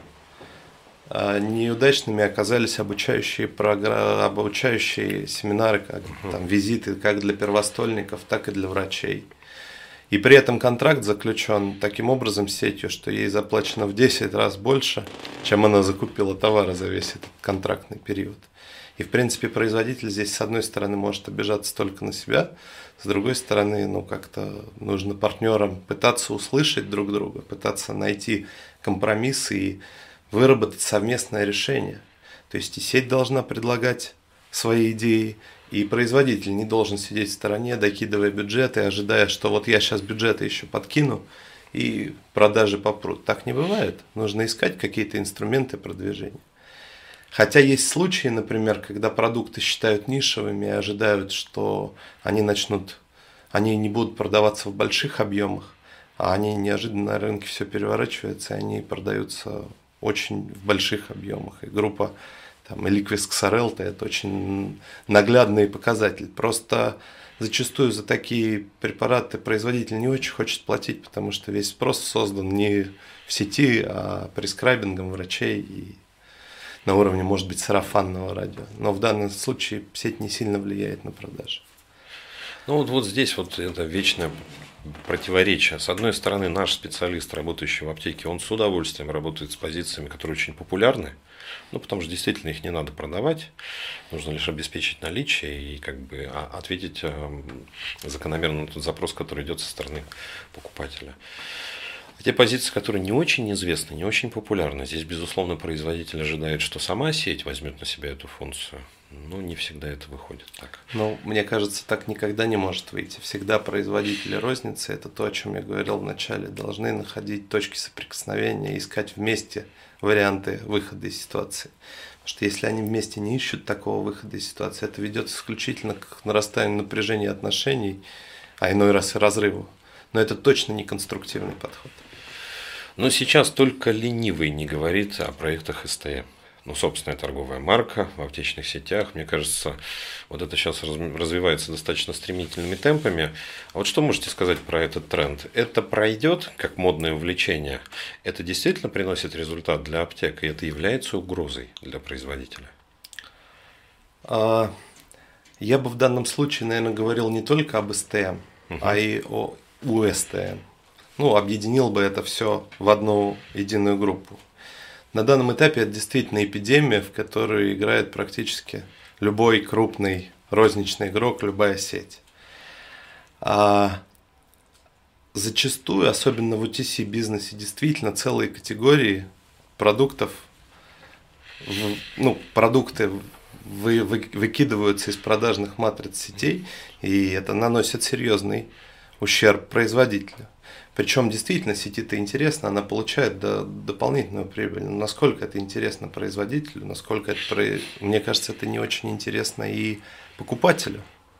Speaker 2: неудачными оказались обучающие, программы, обучающие семинары, как, там, визиты как для первостольников, так и для врачей. И при этом контракт заключен таким образом с сетью, что ей заплачено в десять раз больше, чем она закупила товара за весь этот контрактный период. И, в принципе, производитель здесь, с одной стороны, может обижаться только на себя, с другой стороны, ну, как-то нужно партнерам пытаться услышать друг друга, пытаться найти компромиссы и выработать совместное решение. То есть и сеть должна предлагать свои идеи, и производитель не должен сидеть в стороне, докидывая бюджеты, ожидая, что вот я сейчас бюджеты еще подкину, и продажи попрут. Так не бывает. Нужно искать какие-то инструменты продвижения. Хотя есть случаи, например, когда продукты считают нишевыми и ожидают, что они начнут, они не будут продаваться в больших объемах, а они неожиданно на рынке все переворачивается, и они продаются очень в больших объемах. И группа там, Eliquis Xarelto – это очень наглядный показатель. Просто зачастую за такие препараты производитель не очень хочет платить, потому что весь спрос создан не в сети, а прескрайбингом врачей и на уровне, может быть, сарафанного радио. Но в данном случае сеть не сильно влияет на продажи.
Speaker 1: Ну вот, вот здесь вот это вечное противоречие. С одной стороны, наш специалист, работающий в аптеке, он с удовольствием работает с позициями, которые очень популярны. Ну, потому что действительно их не надо продавать, нужно лишь обеспечить наличие и как бы ответить закономерно на тот запрос, который идет со стороны покупателя. Те позиции, которые не очень известны, не очень популярны, здесь, безусловно, производитель ожидает, что сама сеть возьмет на себя эту функцию, но не всегда это выходит так.
Speaker 2: Ну, мне кажется, так никогда не может выйти. Всегда производители розницы, это то, о чем я говорил в начале, должны находить точки соприкосновения, искать вместе варианты выхода из ситуации. Потому что если они вместе не ищут такого выхода из ситуации, это ведет исключительно к нарастанию напряжения отношений, а иной раз и разрыву. Но это точно не конструктивный подход.
Speaker 1: Но сейчас только ленивый не говорит о проектах эс тэ эм. Ну, собственная торговая марка в аптечных сетях. Мне кажется, вот это сейчас развивается достаточно стремительными темпами. А вот что можете сказать про этот тренд? Это пройдет как модное увлечение? Это действительно приносит результат для аптек? И это является угрозой для производителя?
Speaker 2: А, я бы в данном случае, наверное, говорил не только об эс тэ эм, угу. а и о у эс тэ эм. Ну, объединил бы это все в одну единую группу. На данном этапе это действительно эпидемия, в которую играет практически любой крупный розничный игрок, любая сеть. А зачастую, особенно в о ти си бизнесе, действительно целые категории продуктов, ну, продукты вы, вы, выкидываются из продажных матриц сетей, и это наносит серьезный ущерб производителю. Причем действительно сети-то интересно, она получает до, дополнительную прибыль. Но насколько это интересно производителю, насколько это, мне кажется, это не очень интересно и покупателю.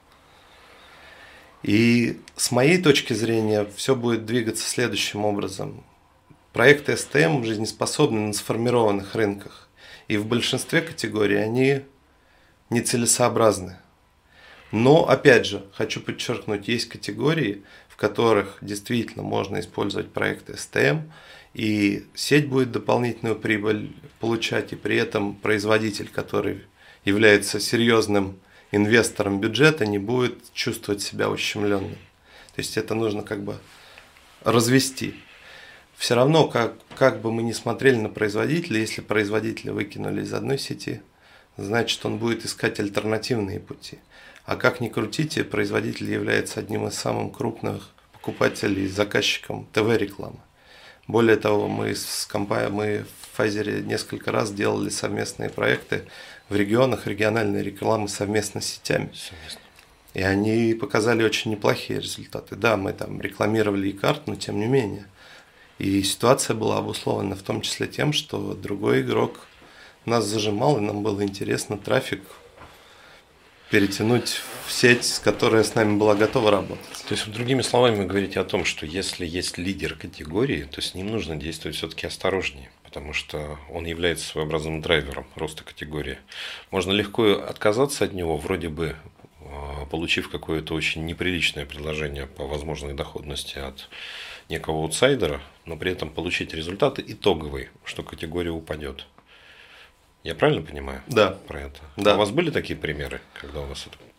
Speaker 2: И с моей точки зрения все будет двигаться следующим образом. Проекты эс тэ эм жизнеспособны на сформированных рынках. И в большинстве категорий они нецелесообразны. Но, опять же, хочу подчеркнуть, есть категории, в которых действительно можно использовать проекты эс тэ эм, и сеть будет дополнительную прибыль получать, и при этом производитель, который является серьезным инвестором бюджета, не будет чувствовать себя ущемленным. То есть это нужно как бы развести. Все равно, как, как бы мы ни смотрели на производителя, если производителя выкинули из одной сети, значит, он будет искать альтернативные пути. А как ни крутите, производитель является одним из самых крупных покупателей, заказчиком ТВ-рекламы. Более того, мы с компанией, мы в Pfizer несколько раз делали совместные проекты в регионах, региональной рекламы совместно с сетями. Совместно. И они показали очень неплохие результаты. Да, мы там рекламировали и карт, но тем не менее. И ситуация была обусловлена в том числе тем, что другой игрок нас зажимал, и нам было интересно трафик перетянуть в сеть, с которой с нами была готова работать.
Speaker 1: То есть, другими словами, вы говорите о том, что если есть лидер категории, то с ним нужно действовать все-таки осторожнее, потому что он является своеобразным драйвером роста категории. Можно легко отказаться от него, вроде бы получив какое-то очень неприличное предложение по возможной доходности от некого аутсайдера, но при этом получить результаты итоговые, что категория упадет. Я правильно понимаю?
Speaker 2: Да.
Speaker 1: Про это?
Speaker 2: Да.
Speaker 1: У вас были такие примеры, когда у вас это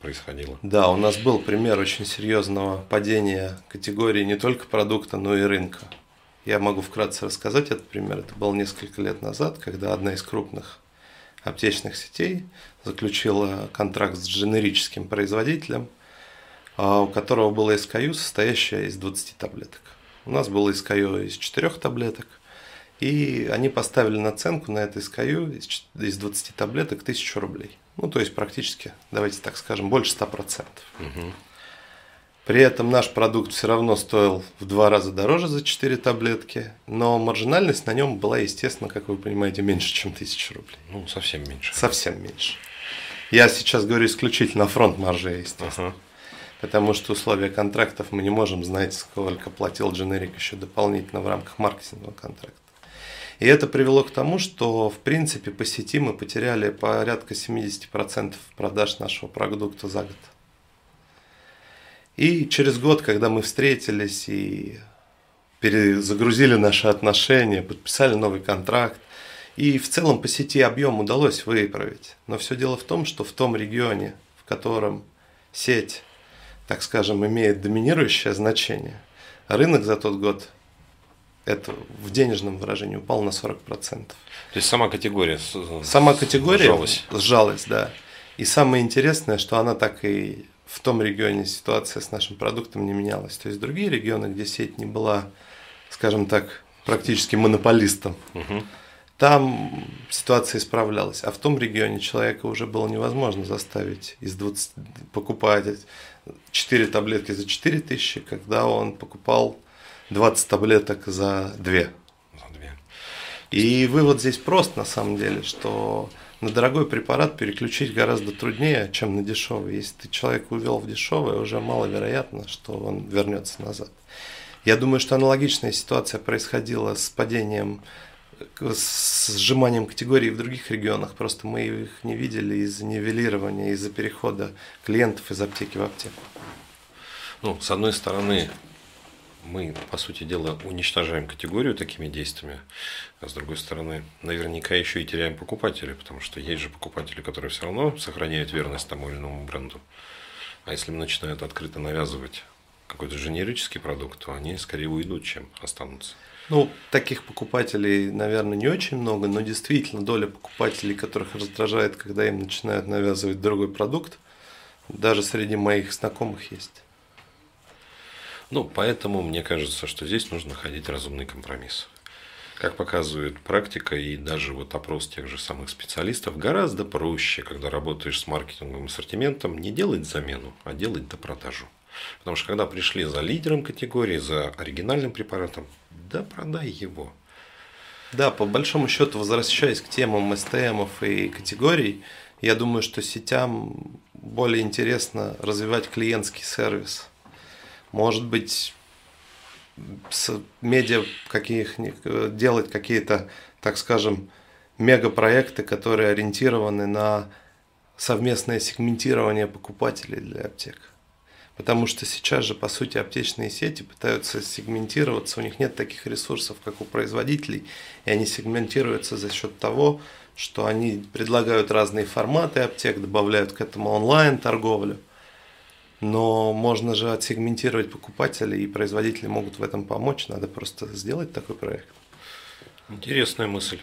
Speaker 1: происходило.
Speaker 2: Да, у нас был пример очень серьезного падения категории не только продукта, но и рынка. Я могу вкратце рассказать этот пример. Это было несколько лет назад, когда одна из крупных аптечных сетей заключила контракт с дженерическим производителем, у которого было эс ка ю, состоящее из двадцати таблеток. У нас было эс ка ю из четырёх таблеток, и они поставили наценку на это эс ка ю из двадцати таблеток тысячу рублей. Ну, то есть практически, давайте так скажем, больше ста процентов.
Speaker 1: Угу.
Speaker 2: При этом наш продукт все равно стоил в два раза дороже за четыре таблетки, но маржинальность на нем была, естественно, как вы понимаете, меньше, чем тысяча рублей.
Speaker 1: Ну, совсем меньше.
Speaker 2: Совсем меньше. Я сейчас говорю исключительно фронт маржи, естественно.
Speaker 1: Ага.
Speaker 2: Потому что условия контрактов мы не можем знать, сколько платил дженерик еще дополнительно в рамках маркетингового контракта. И это привело к тому, что в принципе по сети мы потеряли порядка семьдесят процентов продаж нашего продукта за год. И через год, когда мы встретились и перезагрузили наши отношения, подписали новый контракт, и в целом по сети объем удалось выправить. Но все дело в том, что в том регионе, в котором сеть, так скажем, имеет доминирующее значение, рынок за тот год, это в денежном выражении, упал на сорок процентов.
Speaker 1: То есть сама категория
Speaker 2: Сама категория
Speaker 1: сжалась.
Speaker 2: сжалась, да. И самое интересное, что она так и в том регионе ситуация с нашим продуктом не менялась. То есть другие регионы, где сеть не была, скажем так, практически монополистом,
Speaker 1: Угу.
Speaker 2: там ситуация исправлялась. А в том регионе человека уже было невозможно заставить из двадцати покупать четыре таблетки за четыре тысячи, когда он покупал двадцать таблеток за две.
Speaker 1: За две.
Speaker 2: И вывод здесь прост на самом деле, что на дорогой препарат переключить гораздо труднее, чем на дешевый. Если ты человека увел в дешевое, уже маловероятно, что он вернется назад. Я думаю, что аналогичная ситуация происходила с падением, с сжиманием категорий в других регионах. Просто мы их не видели из-за нивелирования, из-за перехода клиентов из аптеки в аптеку.
Speaker 1: Ну, с одной стороны, мы, по сути дела, уничтожаем категорию такими действиями, а с другой стороны, наверняка еще и теряем покупателей, потому что есть же покупатели, которые все равно сохраняют верность тому или иному бренду. А если мы начинаем открыто навязывать какой-то женерический продукт, то они скорее уйдут, чем останутся.
Speaker 2: Ну, таких покупателей, наверное, не очень много, но действительно доля покупателей, которых раздражает, когда им начинают навязывать другой продукт, даже среди моих знакомых есть.
Speaker 1: Ну, поэтому мне кажется, что здесь нужно находить разумный компромисс. Как показывает практика и даже вот опрос тех же самых специалистов, гораздо проще, когда работаешь с маркетинговым ассортиментом, не делать замену, а делать допродажу. Потому что когда пришли за лидером категории, за оригинальным препаратом, да продай его.
Speaker 2: Да, по большому счету, возвращаясь к темам эс тэ эмов и категорий, я думаю, что сетям более интересно развивать клиентский сервис. Может быть, с медиа каких делать какие-то, так скажем, мегапроекты, которые ориентированы на совместное сегментирование покупателей для аптек. Потому что сейчас же, по сути, аптечные сети пытаются сегментироваться, у них нет таких ресурсов, как у производителей, и они сегментируются за счет того, что они предлагают разные форматы аптек, добавляют к этому онлайн-торговлю. Но можно же отсегментировать покупателей, и производители могут в этом помочь, надо просто сделать такой проект.
Speaker 1: Интересная мысль.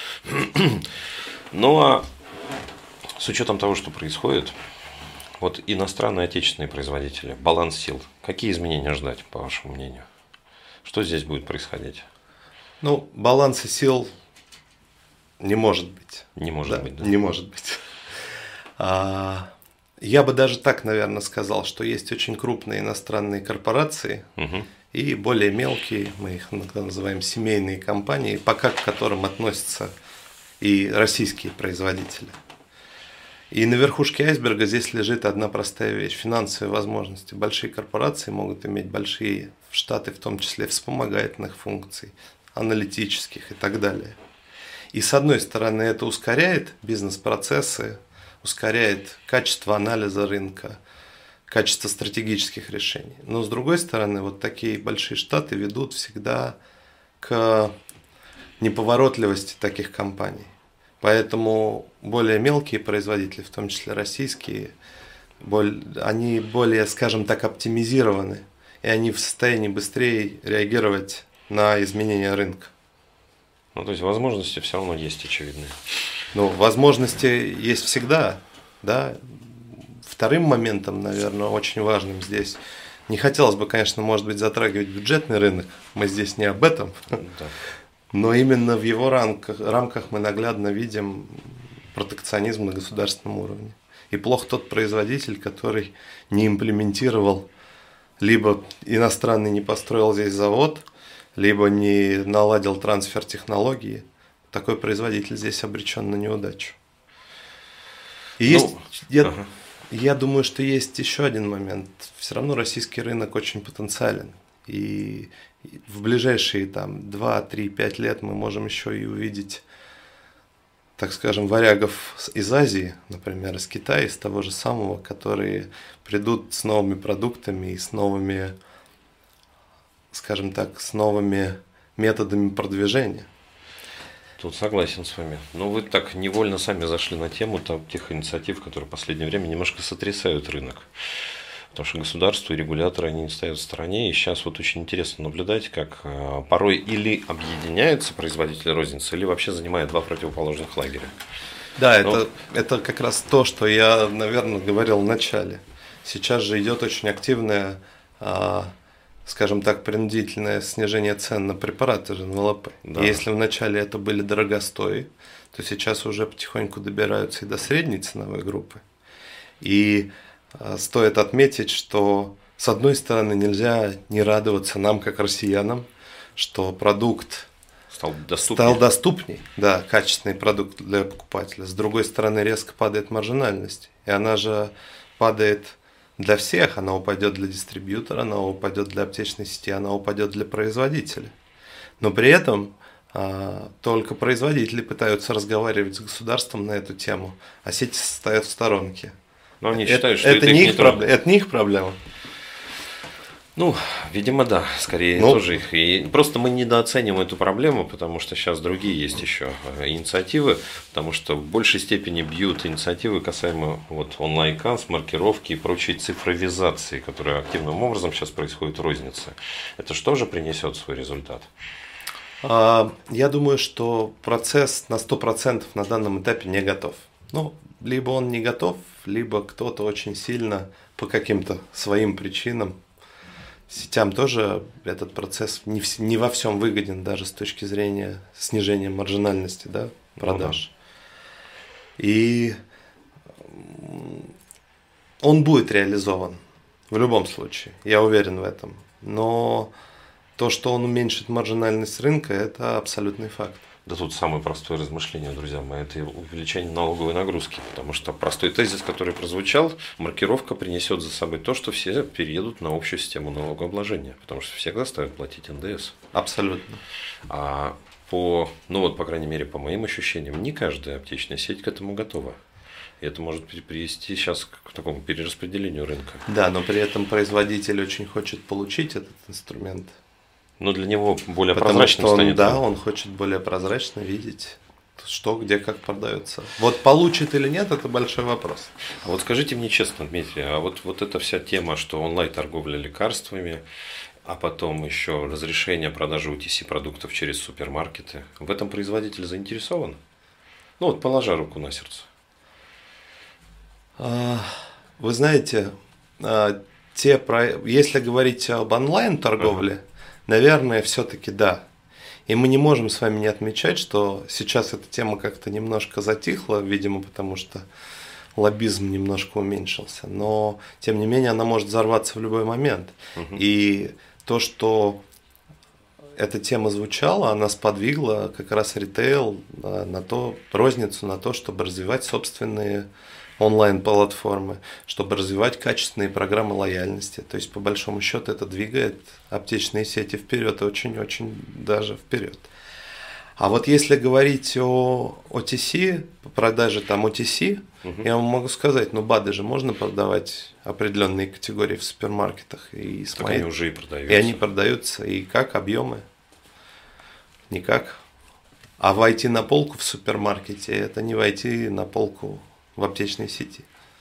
Speaker 1: Ну а с учетом того, что происходит, вот иностранные отечественные производители, баланс сил, какие изменения ждать, по вашему мнению? Что здесь будет происходить?
Speaker 2: Ну, баланса сил не может быть.
Speaker 1: Не может
Speaker 2: да,
Speaker 1: быть, да?
Speaker 2: Не может быть. А, я бы даже так, наверное, сказал, что есть очень крупные иностранные корпорации
Speaker 1: Угу.
Speaker 2: и более мелкие, мы их иногда называем семейные компании, пока к которым относятся и российские производители. И на верхушке айсберга здесь лежит одна простая вещь – финансовые возможности. Большие корпорации могут иметь большие штаты, в том числе вспомогательных функций, аналитических и так далее. И с одной стороны это ускоряет бизнес-процессы, ускоряет качество анализа рынка, качество стратегических решений. Но с другой стороны, вот такие большие штаты ведут всегда к неповоротливости таких компаний. Поэтому более мелкие производители, в том числе российские, боль, они более, скажем так, оптимизированы, и они в состоянии быстрее реагировать на изменения рынка.
Speaker 1: Ну, то есть возможности все равно есть очевидные.
Speaker 2: Ну, возможности есть всегда, да. Вторым моментом, наверное, очень важным здесь, не хотелось бы, конечно, может быть, затрагивать бюджетный рынок, мы здесь не об этом, да. Но именно в его рамках, рамках мы наглядно видим протекционизм на государственном уровне. И плох тот производитель, который не имплементировал, либо иностранный не построил здесь завод, либо не наладил трансфер технологии. Такой производитель здесь обречен на неудачу. И ну, есть, я, ага. я думаю, что есть еще один момент. Все равно российский рынок очень потенциален. И в ближайшие там, два, три, пять лет мы можем еще и увидеть, так скажем, варягов из Азии, например, из Китая, из того же самого, которые придут с новыми продуктами и с новыми, скажем так, с новыми методами продвижения.
Speaker 1: Тут согласен с вами. Но вы так невольно сами зашли на тему там, тех инициатив, которые в последнее время немножко сотрясают рынок. Потому что государство и регуляторы, они не стоят в стороне. И сейчас вот очень интересно наблюдать, как э, порой или объединяются производители розницы, или вообще занимают два противоположных лагеря.
Speaker 2: Да, Но... это, это как раз то, что я, наверное, говорил в начале. Сейчас же идет очень активное, э, скажем так, принудительное снижение цен на препараты же, на эл эл пэ. Да. И если вначале это были дорогостои, то сейчас уже потихоньку добираются и до средней ценовой группы. И стоит отметить, что с одной стороны нельзя не радоваться нам, как россиянам, что продукт
Speaker 1: стал доступнее.
Speaker 2: стал доступней, да, качественный продукт для покупателя. С другой стороны, резко падает маржинальность, и она же падает для всех, она упадет для дистрибьютора, она упадет для аптечной сети, она упадет для производителя. Но при этом а, только производители пытаются разговаривать с государством на эту тему, а сети стоят в сторонке.
Speaker 1: Но они
Speaker 2: это,
Speaker 1: считают, что
Speaker 2: это,
Speaker 1: это,
Speaker 2: не
Speaker 1: их
Speaker 2: их проб... это не их проблема.
Speaker 1: Ну, видимо, да, скорее
Speaker 2: ну,
Speaker 1: тоже их. И просто мы недооцениваем эту проблему, потому что сейчас другие есть еще инициативы, потому что в большей степени бьют инициативы касаемо вот, онлайн-касс, маркировки и прочей цифровизации, которая активным образом сейчас происходит в рознице. Это что же принесет свой результат?
Speaker 2: Я думаю, что процесс на сто процентов на данном этапе не готов. Ну, либо он не готов, либо кто-то очень сильно по каким-то своим причинам. Сетям тоже этот процесс не, в, не во всем выгоден, даже с точки зрения снижения маржинальности, да, продаж. Ну, да. И он будет реализован в любом случае, я уверен в этом. Но то, что он уменьшит маржинальность рынка, это абсолютный факт.
Speaker 1: Да тут самое простое размышление, друзья мои, это увеличение налоговой нагрузки, потому что простой тезис, который прозвучал, маркировка принесет за собой то, что все переедут на общую систему налогообложения, потому что всех заставят платить эн дэ эс.
Speaker 2: Абсолютно.
Speaker 1: А по, ну вот, по крайней мере, по моим ощущениям, не каждая аптечная сеть к этому готова. И это может привести сейчас к такому перераспределению рынка.
Speaker 2: Да, но при этом производитель очень хочет получить этот инструмент.
Speaker 1: Но для него более
Speaker 2: Потому
Speaker 1: прозрачным
Speaker 2: что он,
Speaker 1: станет.
Speaker 2: Да, он хочет более прозрачно видеть, что, где, как продается. Вот получит или нет, это большой вопрос.
Speaker 1: А вот скажите мне честно, Дмитрий, а вот, вот эта вся тема, что онлайн-торговля лекарствами, а потом еще разрешение продажи о ти си продуктов через супермаркеты, в этом производитель заинтересован? Ну вот, положа руку на сердце.
Speaker 2: Вы знаете, те, если говорить об онлайн-торговле, ага. наверное, все-таки да. И мы не можем с вами не отмечать, что сейчас эта тема как-то немножко затихла, видимо, потому что лоббизм немножко уменьшился. Но, тем не менее, она может взорваться в любой момент. Угу. И то, что эта тема звучала, она сподвигла как раз ритейл на то, розницу на то, чтобы развивать собственные онлайн-платформы, чтобы развивать качественные программы лояльности. То есть, по большому счету, это двигает аптечные сети вперед, очень-очень даже вперед. А вот если говорить о о ти си, по продаже там о ти си, угу. я вам могу сказать, ну БАДы же можно продавать определенные категории в супермаркетах. И
Speaker 1: так моей... они уже и продаются.
Speaker 2: И они продаются. И как объемы? Никак. А войти на полку в супермаркете, это не войти на полку в аптечной сети.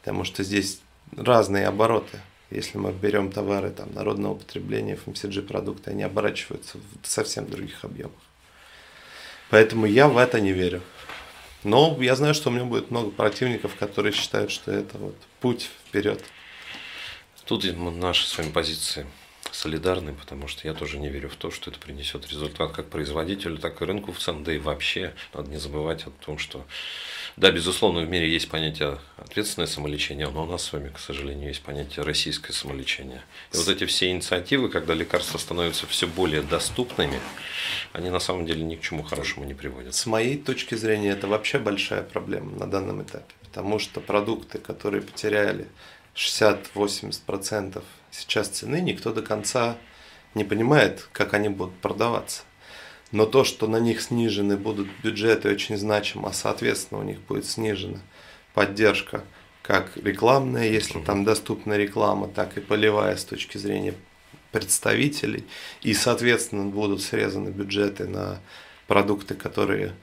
Speaker 2: потому что здесь разные обороты. Если мы берем товары там, народного потребления, эф эм си джи-продукты, они оборачиваются в совсем других объемах. Поэтому я в это не верю. Но я знаю, что у меня будет много противников, которые считают, что это вот путь вперед.
Speaker 1: Тут наши с вами позиции солидарны, потому что я тоже не верю в то, что это принесет результат как производителю, так и рынку в целом, да и вообще надо не забывать о том, что да, безусловно, в мире есть понятие ответственное самолечение, но у нас с вами, к сожалению, есть понятие российское самолечение. И вот эти все инициативы, когда лекарства становятся все более доступными, они на самом деле ни к чему хорошему не приводят.
Speaker 2: С моей точки зрения, это вообще большая проблема на данном этапе, потому что продукты, которые потеряли шестьдесят-восемьдесят процентов сейчас цены, никто до конца не понимает, как они будут продаваться. Но то, что на них снижены будут бюджеты очень значимо, а соответственно у них будет снижена поддержка как рекламная, если там доступна реклама, так и полевая с точки зрения представителей. И соответственно будут срезаны бюджеты на продукты, которые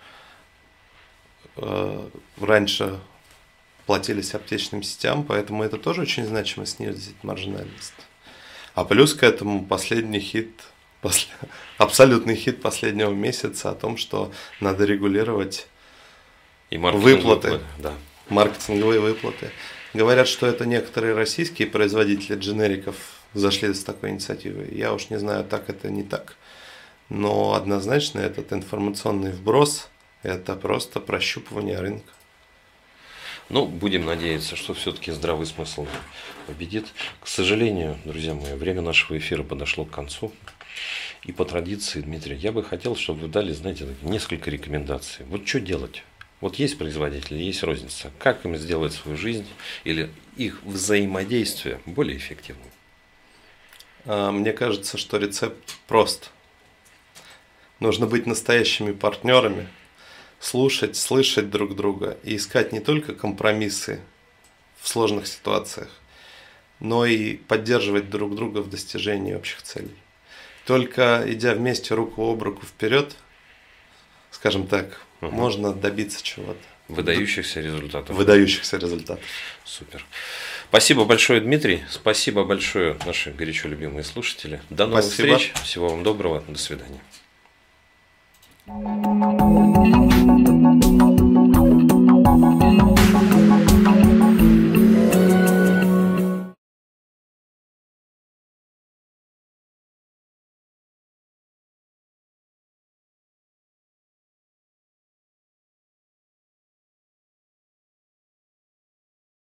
Speaker 2: э, раньше платились аптечным сетям, поэтому это тоже очень значимо снизит маржинальность. А плюс к этому последний хит, после, абсолютный хит последнего месяца о том, что надо регулировать
Speaker 1: и
Speaker 2: выплаты,
Speaker 1: выплаты, да.
Speaker 2: маркетинговые выплаты. Говорят, что это некоторые российские производители дженериков зашли с такой инициативой. Я уж не знаю, так это не так. Но однозначно этот информационный вброс – это просто прощупывание рынка.
Speaker 1: Ну, будем надеяться, что все-таки здравый смысл победит. К сожалению, друзья мои, время нашего эфира подошло к концу. И по традиции, Дмитрий, я бы хотел, чтобы вы дали, знаете, несколько рекомендаций. Вот что делать? Вот есть производители, есть розница. Как им сделать свою жизнь или их взаимодействие более эффективным?
Speaker 2: Мне кажется, что рецепт прост. Нужно быть настоящими партнерами, слушать, слышать друг друга и искать не только компромиссы в сложных ситуациях, но и поддерживать друг друга в достижении общих целей. Только идя вместе руку об руку вперед, скажем так, угу. можно добиться чего-то.
Speaker 1: Выдающихся результатов.
Speaker 2: Выдающихся результатов.
Speaker 1: Супер. Спасибо большое, Дмитрий. Спасибо большое, наши горячо любимые слушатели. До новых
Speaker 2: Спасибо.
Speaker 1: встреч. Всего вам доброго. До свидания.
Speaker 4: Thank you.